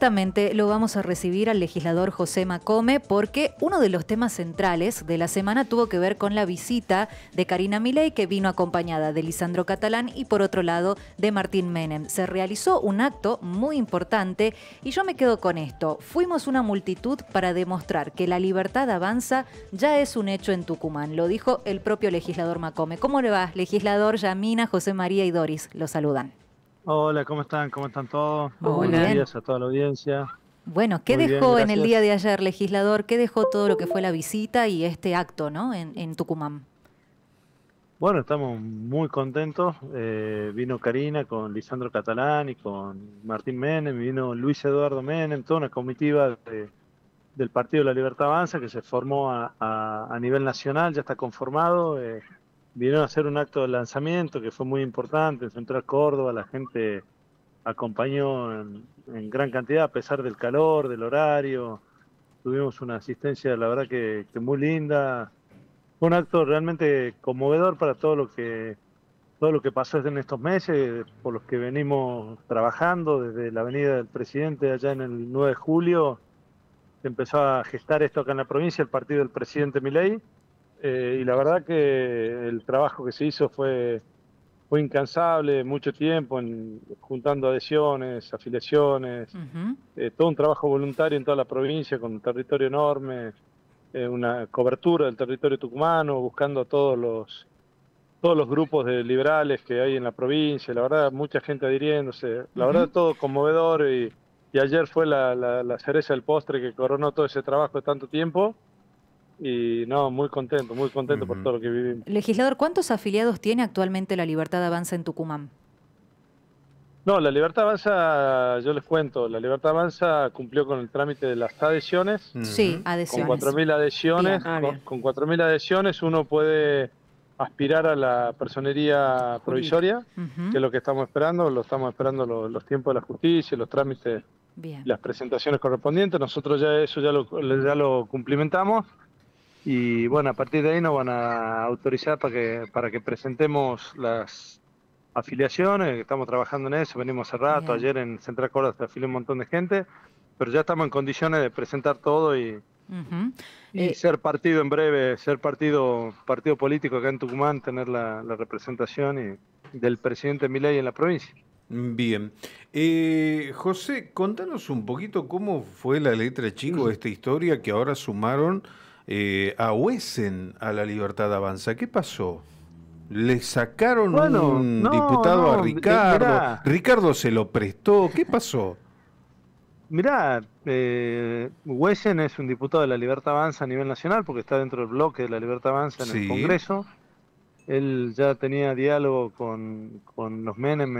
Justamente lo vamos a recibir al legislador José Macome porque uno de los temas centrales de la semana tuvo que ver con la visita de Karina Milei, que vino acompañada de Lisandro Catalán y por otro lado de Martín Menem. Se realizó un acto muy importante y yo me quedo con esto. Fuimos una multitud para demostrar que la libertad avanza ya es un hecho en Tucumán. Lo dijo el propio legislador Macome. ¿Cómo le va, legislador? Yamina, José María y Doris lo saludan. Hola, ¿cómo están? ¿Cómo están todos? Muy Buenos bien. días a toda la audiencia. Bueno, ¿qué Muy bien, dejó en el día gracias. de ayer, legislador? ¿Qué dejó todo lo que fue la visita y este acto, ¿no? en Tucumán? Bueno, estamos muy contentos. Vino Karina con Lisandro Catalán y con Martín Menem, y vino Luis Eduardo Menem, toda una comitiva del Partido de la Libertad Avanza que se formó a nivel nacional, ya está conformado. Vinieron a hacer un acto de lanzamiento que fue muy importante en Central Córdoba. La gente acompañó en gran cantidad, a pesar del calor, del horario. Tuvimos una asistencia, la verdad que muy linda. Fue un acto realmente conmovedor para todo lo que pasó en estos meses, por los que venimos trabajando desde la Avenida del Presidente allá en el 9 de julio. Se empezó a gestar esto acá en la provincia, el partido del presidente Milei, y la verdad que el trabajo que se hizo fue incansable, mucho tiempo juntando adhesiones, afiliaciones, Ujú. todo un trabajo voluntario en toda la provincia con un territorio enorme, una cobertura del territorio tucumano, buscando a todos los grupos de liberales que hay en la provincia. La verdad, mucha gente adhiriéndose, la verdad, Ujú. todo conmovedor, y ayer fue la cereza del postre que coronó todo ese trabajo de tanto tiempo. Y no, muy contento por Ujú. todo lo que vivimos. Legislador, ¿cuántos afiliados tiene actualmente la Libertad Avanza en Tucumán? No, la Libertad Avanza, yo les cuento, la Libertad Avanza cumplió con el trámite de las adhesiones. Sí, Ujú. Con adhesiones. 4.000 adhesiones, Bien. Ah, bien. con 4.000 adhesiones uno puede aspirar a la personería Jurídica. provisoria, que Ujú. es lo que estamos esperando los tiempos de la justicia, los trámites, Bien. las presentaciones correspondientes. Nosotros ya eso ya lo cumplimentamos, y bueno, a partir de ahí nos van a autorizar para que presentemos las afiliaciones. Estamos trabajando en eso, venimos hace rato. Bien. Ayer en Central Córdoba se afilió un montón de gente, pero ya estamos en condiciones de presentar todo Ujú. y ser partido en breve, ser partido político acá en Tucumán, tener la representación del presidente Milei en la provincia. Bien. José, contanos un poquito cómo fue la letra chico de esta historia que ahora sumaron a Wesen a la Libertad Avanza. ¿Qué pasó? ¿Le sacaron Bueno, un no, diputado a no, Ricardo? mirá, ¿Ricardo se lo prestó? ¿Qué pasó? mirá, Wesen es un diputado de la Libertad Avanza a nivel nacional porque está dentro del bloque de la Libertad Avanza en el Sí. Congreso. Él ya tenía diálogo con los Menem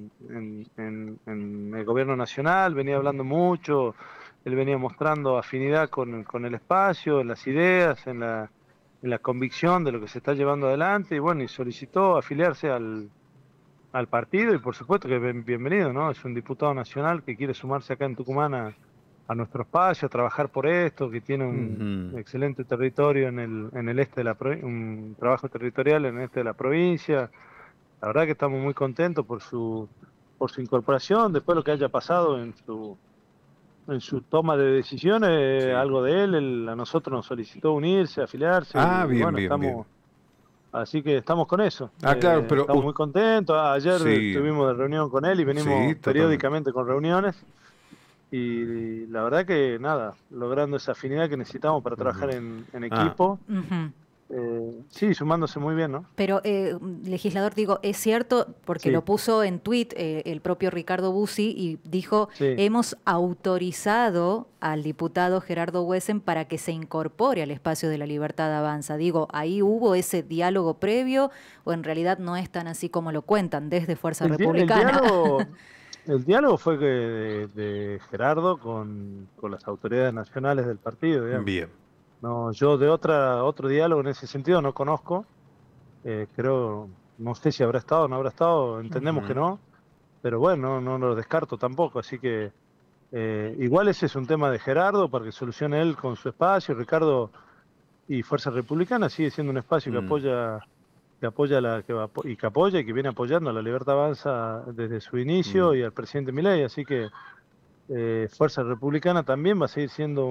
en el gobierno nacional, venía hablando mucho. Él venía mostrando afinidad con el espacio, en las ideas, en la convicción de lo que se está llevando adelante, y bueno, y solicitó afiliarse al partido, y por supuesto que bienvenido, ¿no? Es un diputado nacional que quiere sumarse acá en Tucumán a nuestro espacio, a trabajar por esto, que tiene un Ujú. excelente territorio en el este de la provincia, un trabajo territorial en el este de la provincia. La verdad que estamos muy contentos por su incorporación, después de lo que haya pasado en su toma de decisiones, Sí. algo de él a nosotros nos solicitó unirse, afiliarse, Ah, y bien, bueno, bien, bien. así que estamos con eso. Ah, claro, pero Estamos muy contentos. Ayer sí, estuvimos de reunión con él y sí, venimos totalmente. periódicamente con reuniones. Y la verdad que nada, logrando esa afinidad que necesitamos para Ujú. trabajar en Ah, equipo. Ujú. Sí, sumándose muy bien, ¿no? Pero, legislador, digo, es cierto, porque lo Sí, puso en tuit el propio Ricardo Bussi y dijo, sí. hemos autorizado al diputado Gerardo Wesen para que se incorpore al espacio de la Libertad Avanza. Digo, ¿ahí hubo ese diálogo previo o en realidad no es tan así como lo cuentan desde Fuerza El, dia- el Republicana? diálogo, el diálogo fue de Gerardo con las autoridades nacionales del partido, digamos. bien. No, yo de otro diálogo en ese sentido no conozco. Creo, no sé si habrá estado o no habrá estado, entendemos que Ujú. no, pero bueno, no lo descarto tampoco. Así que igual ese es un tema de Gerardo para que solucione él con su espacio. Ricardo y Fuerza Republicana sigue siendo un espacio que Mm. apoya y que apoya y que viene apoyando a la Libertad Avanza desde su inicio Mm. y al presidente Milei. Así que Fuerza Republicana también va a seguir siendo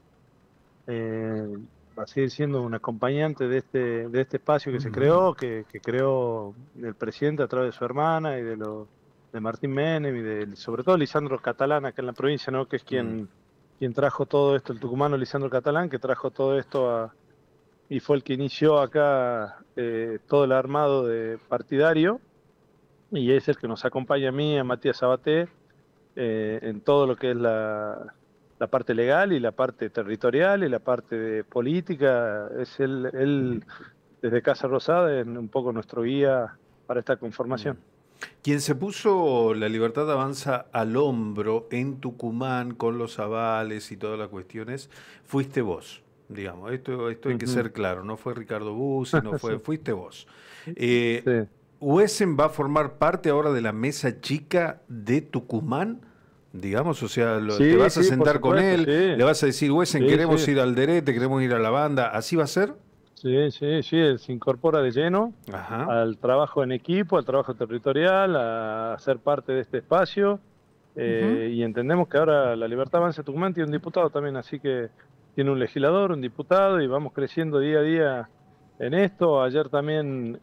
va a seguir siendo un acompañante de este espacio que se creó, que creó el presidente a través de su hermana y de Martín Menem y sobre todo Lisandro Catalán acá en la provincia, ¿no? Que es quien trajo todo esto, el tucumano Lisandro Catalán, que trajo todo esto y fue el que inició acá todo el armado partidario, y es el que nos acompaña a mí, a Matías Sabaté, en todo lo que es la parte legal y la parte territorial y la parte de política. Es él desde Casa Rosada, es un poco nuestro guía para esta conformación. Quien se puso La Libertad Avanza al hombro en Tucumán con los avales y todas las cuestiones, fuiste vos, digamos. Esto hay que ser claro, no fue Ricardo Bussi, no fue, Sí. fuiste vos. Sí. ¿Huesen va a formar parte ahora de la mesa chica de Tucumán? Digamos, o sea, te vas a sentar con él, le vas a decir, Huesen, queremos ir al Derete, queremos ir a la banda, ¿así va a ser? Sí, él se incorpora de lleno al trabajo en equipo, al trabajo territorial, a ser parte de este espacio, y entendemos que ahora La Libertad Avanza Tucumán tiene un diputado también, así que tiene un legislador, un diputado, y vamos creciendo día a día en esto. Ayer también,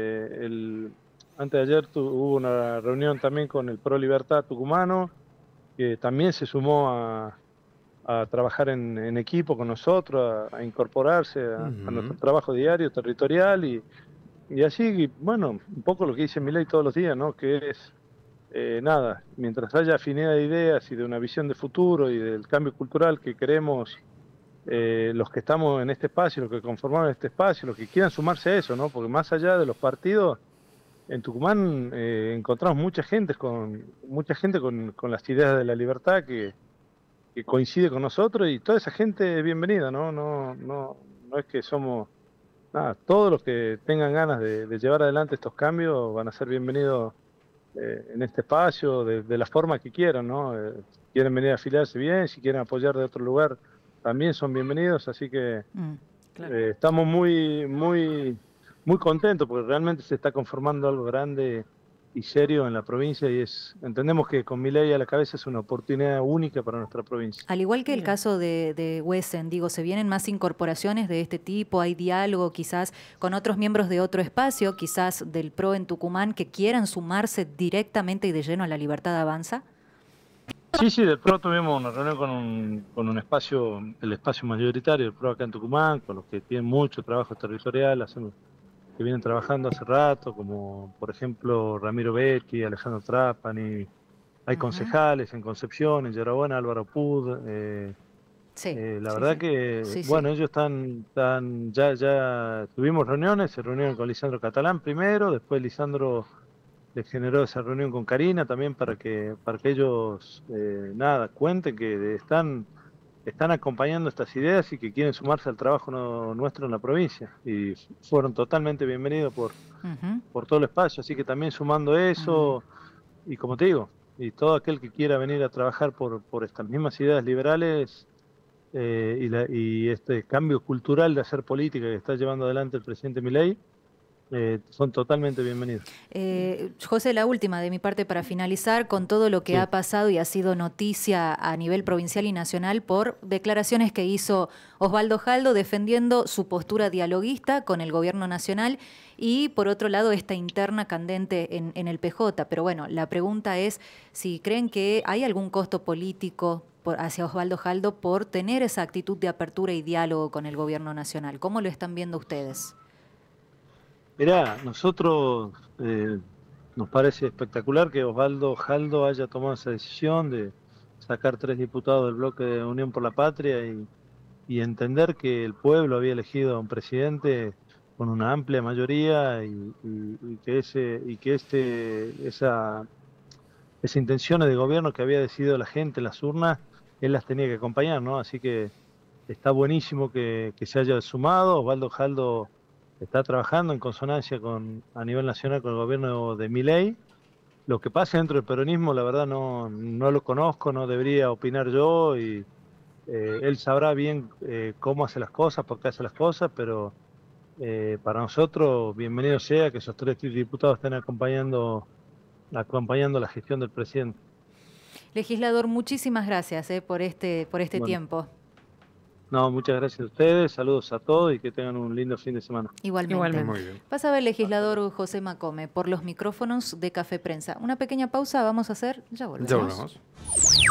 antes de ayer hubo una reunión también con el Pro Libertad tucumano, que también se sumó a trabajar en equipo con nosotros, a incorporarse a nuestro trabajo diario, territorial, y así, bueno, un poco lo que dice Milei todos los días, ¿no? Que es, nada, mientras haya afinidad de ideas y de una visión de futuro y del cambio cultural que queremos, los que estamos en este espacio, los que conformamos este espacio, los que quieran sumarse a eso, ¿no? Porque más allá de los partidos, en Tucumán encontramos mucha gente con las ideas de la libertad que coincide con nosotros, y toda esa gente es bienvenida, ¿no? No es que somos nada, todos los que tengan ganas de llevar adelante estos cambios van a ser bienvenidos en este espacio de la forma que quieran, ¿no? Si quieren venir a afiliarse bien, si quieren apoyar de otro lugar también son bienvenidos, así que claro. Estamos muy contentos porque realmente se está conformando algo grande y serio en la provincia, y entendemos que con Milei a la cabeza es una oportunidad única para nuestra provincia. Al igual que el caso de Huesen, digo, ¿se vienen más incorporaciones de este tipo? ¿Hay diálogo quizás con otros miembros de otro espacio, quizás del PRO en Tucumán, que quieran sumarse directamente y de lleno a La Libertad Avanza? Sí, del PRO tuvimos una reunión con un espacio, el espacio mayoritario del PRO acá en Tucumán, con los que tienen mucho trabajo territorial, que vienen trabajando hace rato, como por ejemplo Ramiro Becchi, Alejandro Trapani. Hay concejales en Concepción, en Yarabuena, Álvaro Pud. La verdad que, bueno, ellos ya tuvimos reuniones, se reunieron con Lisandro Catalán primero, después Lisandro les generó esa reunión con Karina también para que ellos, cuenten que están acompañando estas ideas y que quieren sumarse al trabajo nuestro en la provincia. Y fueron totalmente bienvenidos por todo el espacio, así que también sumando eso, y como te digo, y todo aquel que quiera venir a trabajar por estas mismas ideas liberales y este cambio cultural de hacer política que está llevando adelante el presidente Milei, son totalmente bienvenidos. José, la última de mi parte para finalizar, con todo lo que ha pasado y ha sido noticia a nivel provincial y nacional por declaraciones que hizo Osvaldo Jaldo defendiendo su postura dialoguista con el gobierno nacional, y por otro lado esta interna candente en el PJ. Pero bueno, la pregunta es si creen que hay algún costo político hacia Osvaldo Jaldo por tener esa actitud de apertura y diálogo con el gobierno nacional. ¿Cómo lo están viendo ustedes? Mirá, nosotros nos parece espectacular que Osvaldo Jaldo haya tomado esa decisión de sacar 3 diputados del bloque de Unión por la Patria y entender que el pueblo había elegido a un presidente con una amplia mayoría y que esas intenciones de gobierno que había decidido la gente en las urnas, él las tenía que acompañar, ¿no? Así que está buenísimo que se haya sumado. Osvaldo Jaldo está trabajando en consonancia a nivel nacional con el gobierno de Milei. Lo que pasa dentro del peronismo, la verdad no lo conozco, no debería opinar yo, y él sabrá bien cómo hace las cosas, por qué hace las cosas, pero para nosotros, bienvenido sea que esos 3 diputados estén acompañando la gestión del presidente. Legislador, muchísimas gracias por este Bueno, tiempo. no, muchas gracias a ustedes, saludos a todos y que tengan un lindo fin de semana. Igualmente. Muy bien. Pasaba el legislador José Macome por los micrófonos de Café Prensa. Una pequeña pausa vamos a hacer, ya volvemos. Ya volvemos.